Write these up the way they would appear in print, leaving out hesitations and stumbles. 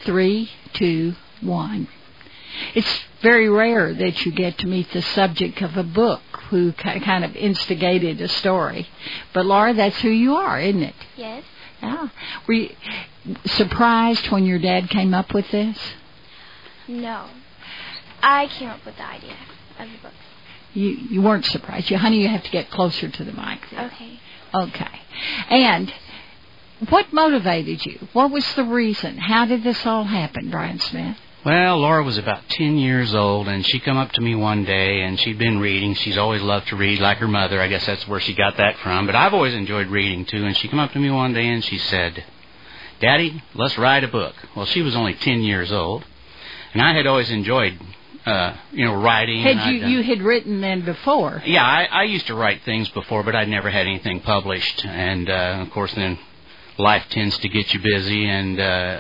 3, 2, 1. It's very rare that you get to meet the subject of a book who kind of instigated a story. But, Laura, that's who you are, isn't it? Yes. Yeah. Were you surprised when your dad came up with this? No. I came up with the idea of the book. You weren't surprised. Honey, you have to get closer to the mic there. Okay. Okay. And what motivated you? What was the reason? How did this all happen, Brian Smith? Well, Laura was about 10 years old, and she come up to me one day, and she'd been reading. She's always loved to read, like her mother. I guess that's where she got that from. But I've always enjoyed reading, too. And she come up to me one day, and she said, "Daddy, let's write a book." Well, she was only 10 years old, and I had always enjoyed, writing. You had written then before? Yeah, I used to write things before, but I'd never had anything published. And, of course, then life tends to get you busy, and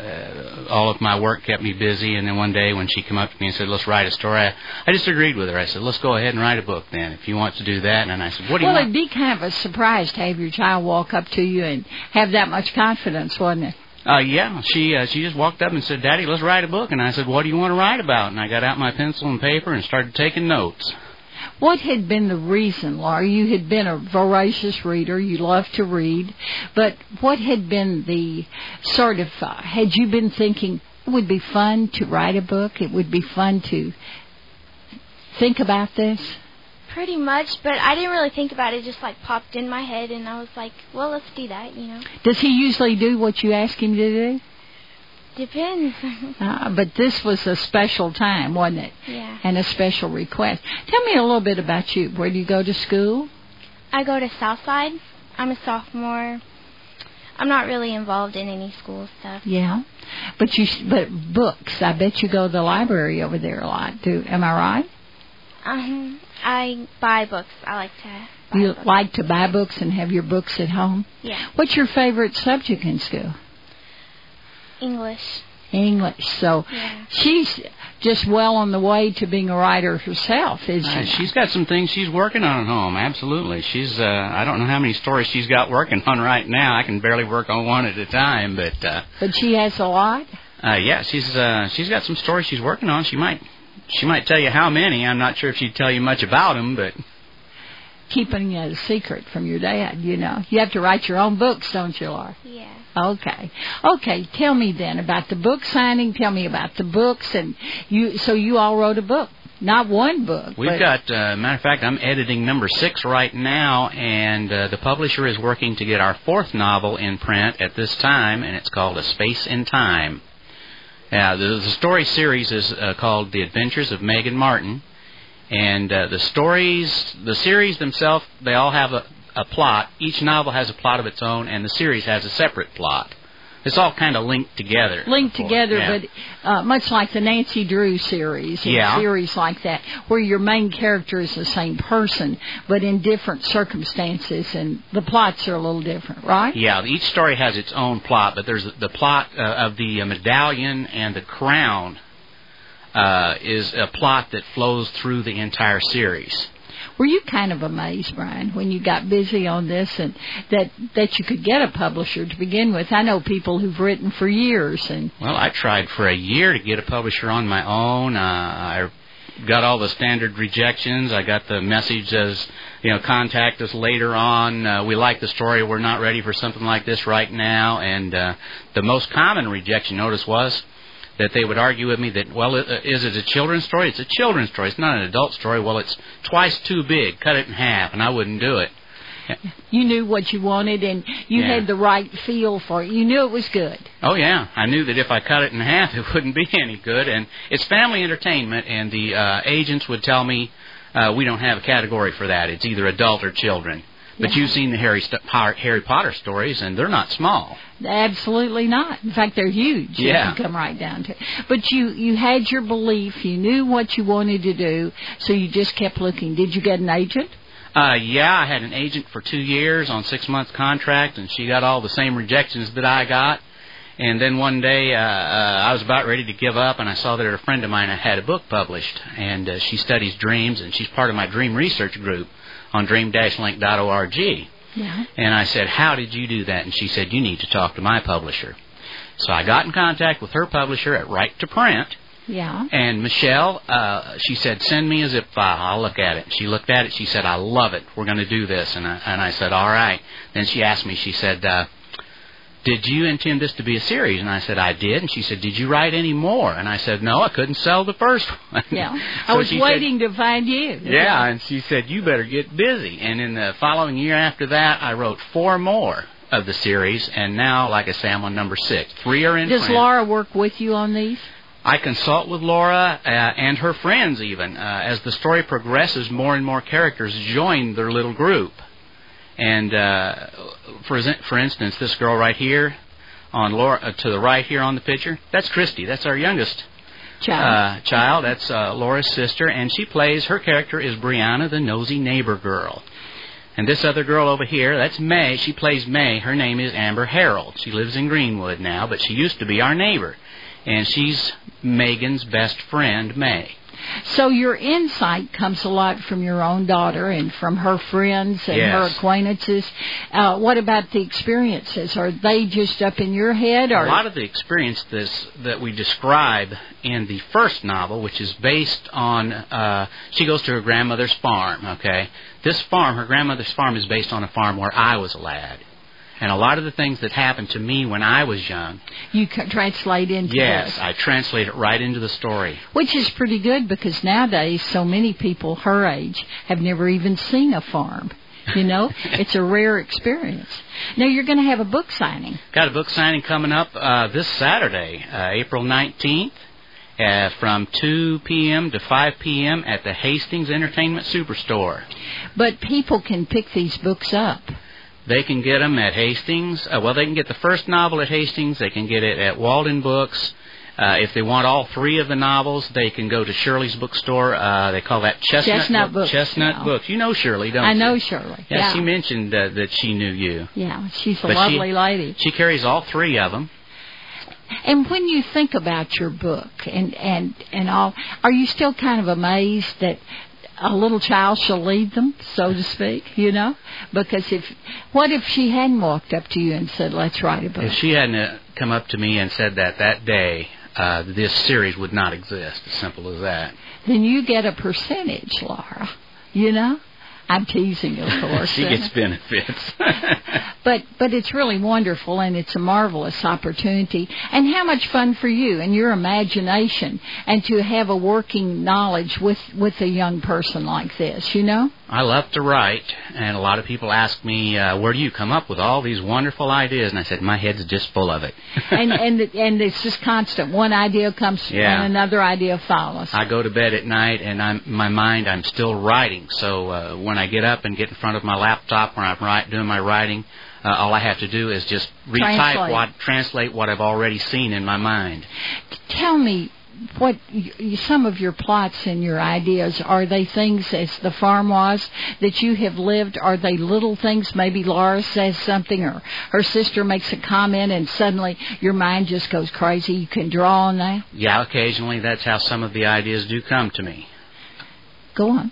all of my work kept me busy. And then one day when she came up to me and said, "Let's write a story," I just agreed with her. I said, "Let's go ahead and write a book then, if you want to do that." And I said, "What do you want?" Well, it'd be kind of a surprise to have your child walk up to you and have that much confidence, wasn't it? Yeah, she just walked up and said, "Daddy, let's write a book." And I said, "What do you want to write about?" And I got out my pencil and paper and started taking notes. What had been the reason, Laura? You had been a voracious reader. You loved to read. But what had been the sort of, had you been thinking it would be fun to write a book? It would be fun to think about this? Pretty much, but I didn't really think about it. It just, popped in my head, and I was like, well, let's do that, Does he usually do what you ask him to do? Depends. But this was a special time, wasn't it? Yeah. And a special request. Tell me a little bit about you. Where do you go to school? I go to Southside. I'm a sophomore. I'm not really involved in any school stuff. Yeah. But books, I bet you go to the library over there a lot, too. Am I right? I buy books. I like to buy You books. like to buy books and have your books at home? Yeah. What's your favorite subject in school? English. English. So Yeah. she's just well on the way to being a writer herself, isn't she? She's got some things she's working on at home, absolutely. She's, I don't know how many stories she's got working on right now. I can barely work on one at a time, but... But she has a lot? Yeah, she's got some stories she's working on. She might tell you how many. I'm not sure if she'd tell you much about them, but... Keeping it a secret from your dad, You have to write your own books, don't you, Laura? Yeah. Okay. Tell me then about the book signing. Tell me about the books. And you all wrote a book. Not one book. We've got, matter of fact, I'm editing number 6 right now, and the publisher is working to get our 4th novel in print at this time, and it's called A Space in Time. The story series is called The Adventures of Meg and Martin. And the series themselves, they all have a plot. Each novel has a plot of its own, and the series has a separate plot. It's all kind of linked together. Yeah. But much like the Nancy Drew series, series like that, where your main character is the same person, but in different circumstances, and the plots are a little different, right? Yeah, each story has its own plot, but there's the plot of the medallion and the crown. Is a plot that flows through the entire series. Were you kind of amazed, Brian, when you got busy on this and that you could get a publisher to begin with? I know people who've written for years. Well, I tried for a year to get a publisher on my own. I got all the standard rejections. I got the message as, contact us later on. We like the story. We're not ready for something like this right now. And the most common rejection notice was that they would argue with me that, well, is it a children's story? It's a children's story. It's not an adult story. Well, it's twice too big. Cut it in half, and I wouldn't do it. You knew what you wanted, and you had the right feel for it. You knew it was good. Oh, yeah. I knew that if I cut it in half, it wouldn't be any good. And it's family entertainment, and the agents would tell me, we don't have a category for that. It's either adult or children. But you've seen the Harry Potter stories, and they're not small. Absolutely not. In fact, they're huge. Yeah. If you come right down to it. But you had your belief. You knew what you wanted to do, so you just kept looking. Did you get an agent? Yeah, I had an agent for 2 years on 6-month contract, and she got all the same rejections that I got. And then one day, I was about ready to give up, and I saw that a friend of mine had a book published, and she studies dreams, and she's part of my dream research group on dream-link.org. Yeah. And I said, how did you do that? And she said, you need to talk to my publisher. So I got in contact with her publisher at Right to Print. Yeah. And Michelle, she said, send me a zip file. I'll look at it. She looked at it. She said, I love it. We're going to do this. And I said, all right. Then she asked me, she said, did you intend this to be a series? And I said, I did. And she said, did you write any more? And I said, no, I couldn't sell the first one. Yeah. So I was waiting to find you. Yeah, and she said, you better get busy. And in the following year after that, I wrote 4 more of the series. And now, like I say, I'm on number 6. 3 are in Does print. Laura work with you on these? I consult with Laura and her friends even. As the story progresses, more and more characters join their little group. And for instance, this girl right here, on Laura to the right here on the picture, that's Christy. That's our youngest child. That's Laura's sister, and she plays. Her character is Brianna, the nosy neighbor girl. And this other girl over here, that's May. She plays May. Her name is Amber Harold. She lives in Greenwood now, but she used to be our neighbor. And she's Megan's best friend, May. So your insight comes a lot from your own daughter and from her friends and Yes. her acquaintances. What about the experiences? Are they just up in your head? Or? A lot of the experiences that we describe in the first novel, which is based on, she goes to her grandmother's farm, okay? This farm, her grandmother's farm, is based on a farm where I was a lad. And a lot of the things that happened to me when I was young... You translate into Yes, this. I translate it right into the story. Which is pretty good because nowadays so many people her age have never even seen a farm. You know, it's a rare experience. Now, you're going to have a book signing. Got a book signing coming up this Saturday, April 19th, from 2 p.m. to 5 p.m. at the Hastings Entertainment Superstore. But people can pick these books up. They can get them at Hastings. They can get the first novel at Hastings. They can get it at Walden Books. If they want all 3 of the novels, they can go to Shirley's bookstore. They call that Chestnut Books. Chestnut Books. You know Shirley, don't you? I know Shirley. Yeah, she mentioned that she knew you. Yeah, she's a lovely lady. She carries all 3 of them. And when you think about your book and all, are you still kind of amazed that a little child shall lead them, so to speak, you know? Because what if she hadn't walked up to you and said, let's write a book? If she hadn't come up to me and said that day, this series would not exist, as simple as that. Then you get a percentage, Laura, you know? I'm teasing, of course. She gets benefits. But it's really wonderful, and it's a marvelous opportunity. And how much fun for you and your imagination, and to have a working knowledge with a young person like this, you know? I love to write, and a lot of people ask me, where do you come up with all these wonderful ideas? And I said, my head's just full of it. and it's just constant. One idea comes and another idea follows. I go to bed at night, and I'm still writing. So when I get up and get in front of my laptop where I'm doing my writing, all I have to do is just translate what I've already seen in my mind. Tell me, what some of your plots and your ideas, are they things as the farm was that you have lived? Are they little things? Maybe Laura says something or her sister makes a comment and suddenly your mind just goes crazy. You can draw on that? Yeah, occasionally that's how some of the ideas do come to me. Go on.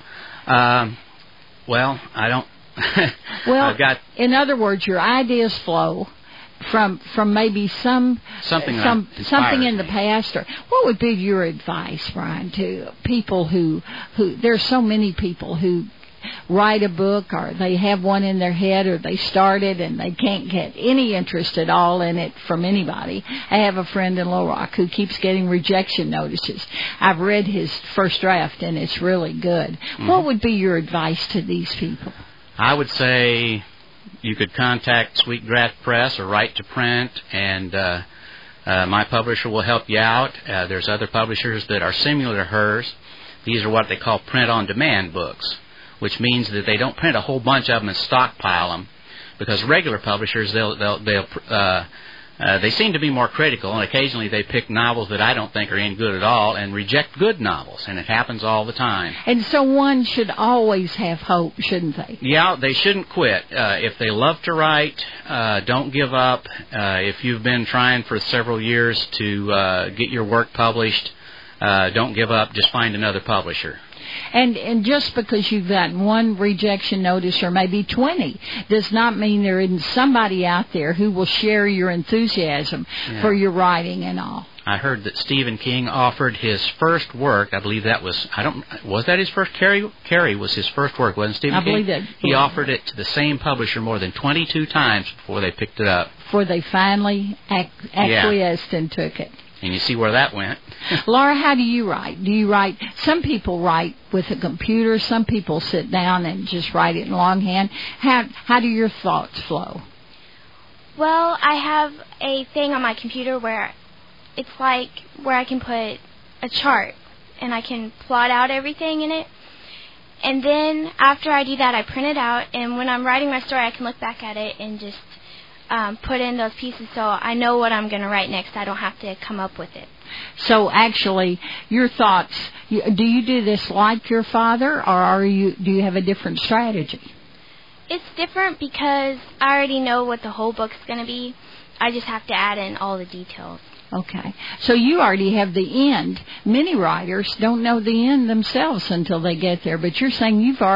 I don't... in other words, your ideas flow from maybe something in the past. Or what would be your advice, Brian, to people who there's so many people who write a book, or they have one in their head, or they start it and they can't get any interest at all in it from anybody. I have a friend in Little Rock who keeps getting rejection notices. I've read his first draft and it's really good. Mm-hmm. What would be your advice to these people? I would say you could contact Sweetgrass Press or Right to Print, and my publisher will help you out. There's other publishers that are similar to hers. These are what they call print-on-demand books, which means that they don't print a whole bunch of them and stockpile them, because regular publishers, they seem to be more critical, and occasionally they pick novels that I don't think are any good at all and reject good novels, and it happens all the time. And so one should always have hope, shouldn't they? Yeah, they shouldn't quit. If they love to write, don't give up. If you've been trying for several years to get your work published, don't give up. Just find another publisher. And just because you've gotten one rejection notice or maybe 20 does not mean there isn't somebody out there who will share your enthusiasm for your writing and all. I heard that Stephen King offered his first work. I believe that was, was that his first? Carrie was his first work, wasn't Stephen King? I believe that. He offered it to the same publisher more than 22 times before they picked it up. Before they finally acquiesced and took it. And you see where that went. Laura, how do you write? Do you write? Some people write with a computer. Some people sit down and just write it in longhand. How do your thoughts flow? Well, I have a thing on my computer where it's like where I can put a chart and I can plot out everything in it. And then after I do that, I print it out. And when I'm writing my story, I can look back at it and just put in those pieces so I know what I'm going to write next. I don't have to come up with it. So actually, your thoughts, do you do this like your father, or do you have a different strategy? It's different because I already know what the whole book's going to be. I just have to add in all the details. Okay. So you already have the end. Many writers don't know the end themselves until they get there, but you're saying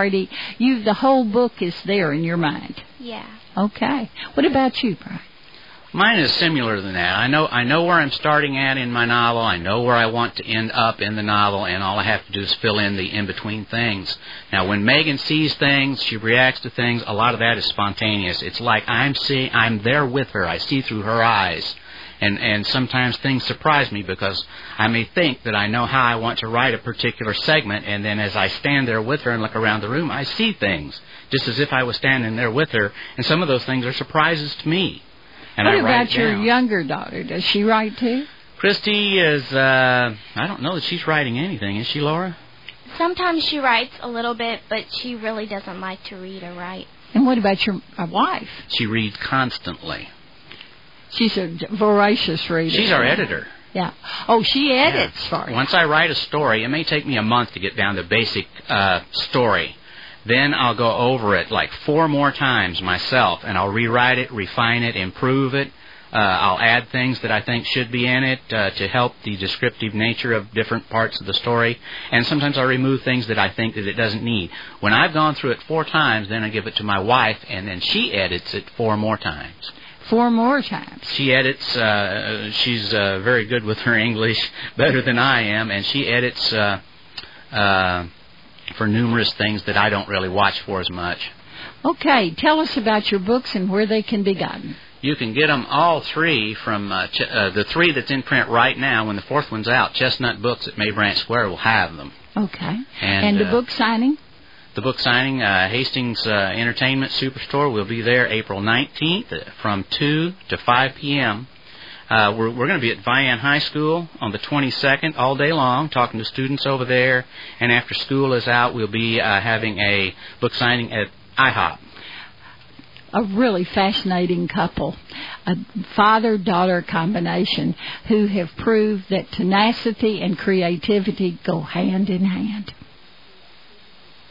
the whole book is there in your mind. Yeah. Okay. What about you, Brian? Mine is similar than that. I know where I'm starting at in my novel. I know where I want to end up in the novel, and all I have to do is fill in the in-between things. Now, when Megan sees things, she reacts to things, a lot of that is spontaneous. It's like I'm there with her. I see through her eyes. And sometimes things surprise me because I may think that I know how I want to write a particular segment, and then as I stand there with her and look around the room, I see things, just as if I was standing there with her, and some of those things are surprises to me. And what about your younger daughter? Does she write too? Christy is, I don't know that she's writing anything. Is she, Laura? Sometimes she writes a little bit, but she really doesn't like to read or write. And what about your wife? She reads constantly. She's a voracious reader. She's our editor. Yeah. Oh, she edits for you. Once I write a story, it may take me a month to get down to basic story. Then I'll go over it like 4 more times myself, and I'll rewrite it, refine it, improve it. I'll add things that I think should be in it to help the descriptive nature of different parts of the story. And sometimes I'll remove things that I think that it doesn't need. When I've gone through it 4 times, then I give it to my wife, and then she edits it 4 more times. 4 more times. She edits. She's very good with her English, better than I am, and she edits for numerous things that I don't really watch for as much. Okay, tell us about your books and where they can be gotten. You can get them all 3 from the 3 that's in print right now. When the 4th one's out, Chestnut Books at May Branch Square will have them. Okay. And the book signing? The book signing, Hastings Entertainment Superstore, will be there April 19th from 2 to 5 p.m. We're going to be at Vian High School on the 22nd all day long, talking to students over there. And after school is out, we'll be having a book signing at IHOP. A really fascinating couple, a father-daughter combination who have proved that tenacity and creativity go hand in hand.